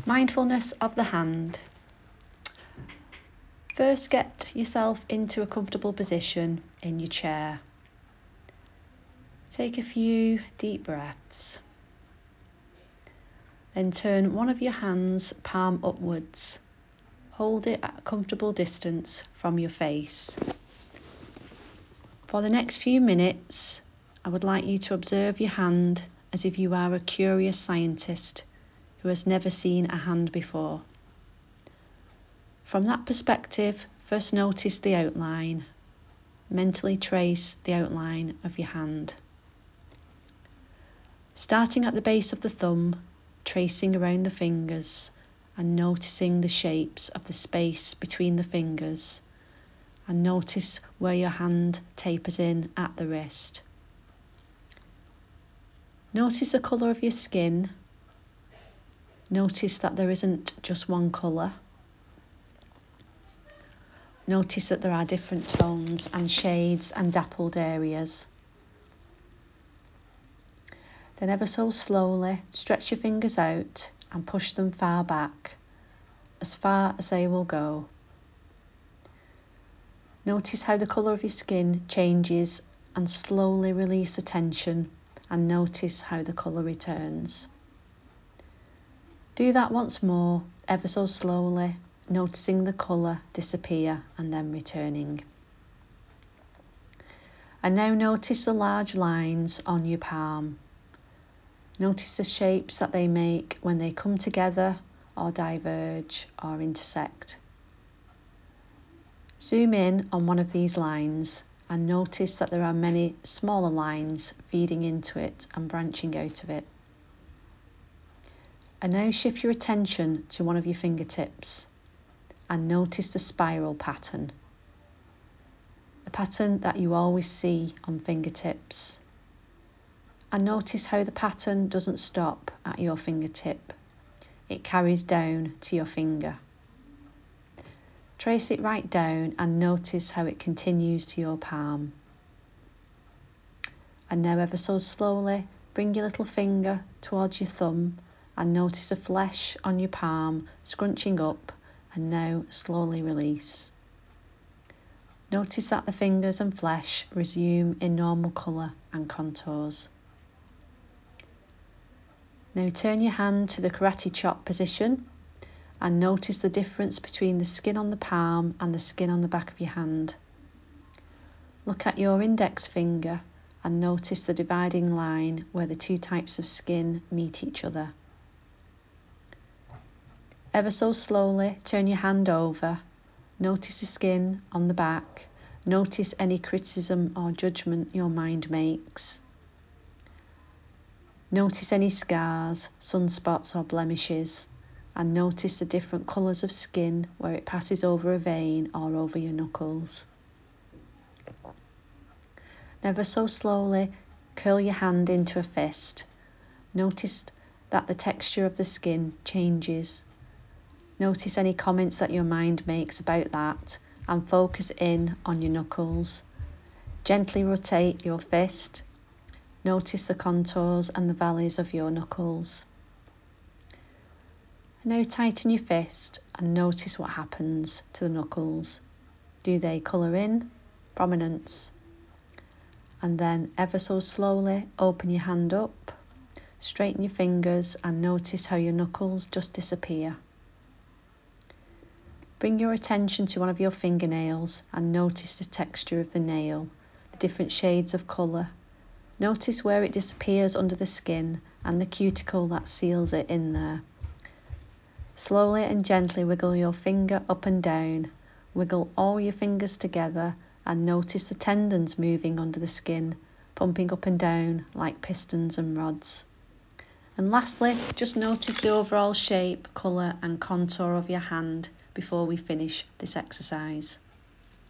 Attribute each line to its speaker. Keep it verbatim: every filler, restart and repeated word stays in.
Speaker 1: Mindfulness of the hand. First, get yourself into a comfortable position in your chair. Take a few deep breaths. Then turn one of your hands palm upwards. Hold it at a comfortable distance from your face. For the next few minutes, I would like you to observe your hand as if you are a curious scientist who has never seen a hand before. From that perspective, first notice the outline. Mentally trace the outline of your hand. Starting at the base of the thumb, tracing around the fingers and noticing the shapes of the space between the fingers, and notice where your hand tapers in at the wrist. Notice the colour of your skin. Notice that there isn't just one colour. Notice that there are different tones and shades and dappled areas. Then ever so slowly stretch your fingers out and push them far back, as far as they will go. Notice how the colour of your skin changes and slowly release the tension, and notice how the colour returns. Do that once more, ever so slowly, noticing the colour disappear and then returning. And now notice the large lines on your palm. Notice the shapes that they make when they come together or diverge or intersect. Zoom in on one of these lines and notice that there are many smaller lines feeding into it and branching out of it. And now shift your attention to one of your fingertips and notice the spiral pattern. The pattern that you always see on fingertips. And notice how the pattern doesn't stop at your fingertip. It carries down to your finger. Trace it right down and notice how it continues to your palm. And now ever so slowly, bring your little finger towards your thumb and notice the flesh on your palm scrunching up, and now slowly release. Notice that the fingers and flesh resume in normal colour and contours. Now turn your hand to the karate chop position and notice the difference between the skin on the palm and the skin on the back of your hand. Look at your index finger and notice the dividing line where the two types of skin meet each other. Ever so slowly turn your hand over, notice the skin on the back, notice any criticism or judgment your mind makes. Notice any scars, sunspots or blemishes, and notice the different colours of skin where it passes over a vein or over your knuckles. Ever so slowly curl your hand into a fist. Notice that the texture of the skin changes. Notice any comments that your mind makes about that and focus in on your knuckles. Gently rotate your fist. Notice the contours and the valleys of your knuckles. Now tighten your fist and notice what happens to the knuckles. Do they colour in? Prominence. And then ever so slowly open your hand up, straighten your fingers and notice how your knuckles just disappear. Bring your attention to one of your fingernails and notice the texture of the nail, the different shades of colour. Notice where it disappears under the skin and the cuticle that seals it in there. Slowly and gently wiggle your finger up and down. Wiggle all your fingers together and notice the tendons moving under the skin, pumping up and down like pistons and rods. And lastly, just notice the overall shape, colour and contour of your hand before we finish this exercise.